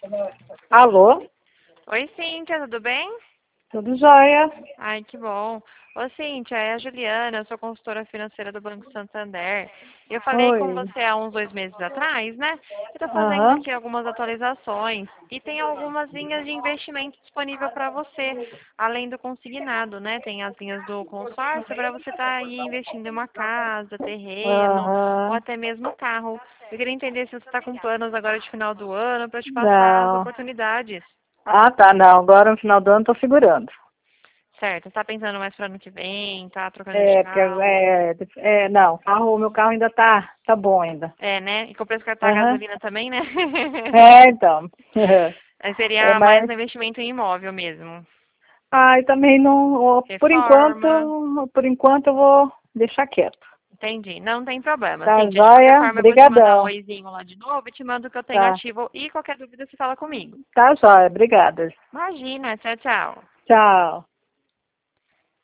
Alô? Oi, Cíntia, tudo bem? Tudo jóia? Ai, que bom. Ô, Cíntia, é a Juliana, eu sou consultora financeira do Banco Santander. Eu falei com Oi. você há uns 2 meses atrás, né? Eu estou fazendo Aham. aqui algumas atualizações e tem algumas linhas de investimento disponível para você, além do consignado, né? Tem as linhas do consórcio para você estar aí investindo em uma casa, terreno ou Aham. até mesmo carro. Eu queria entender se você está com planos agora de final do ano para te passar as Não. oportunidades. Ah, tá, não. Agora no final do ano tô segurando. Certo, tá pensando mais pro ano que vem, tá trocando de É, porque carro. não, meu carro ainda tá bom ainda. É, né? E com o preço que tá a Aham. gasolina também, né? É, então. Aí É, seria mais mas, um investimento em imóvel mesmo. e também não, Reforma. por enquanto eu vou deixar quieto. Entendi. Não tem problema. Tá Cíntia, de qualquer jóia? forma, eu vou te mandar um Brigadão. oizinho lá de novo e te mando o que eu tenho Tá. ativo. E qualquer dúvida você fala comigo. Tá jóia, obrigada. Imagina. Tchau, tchau. Tchau.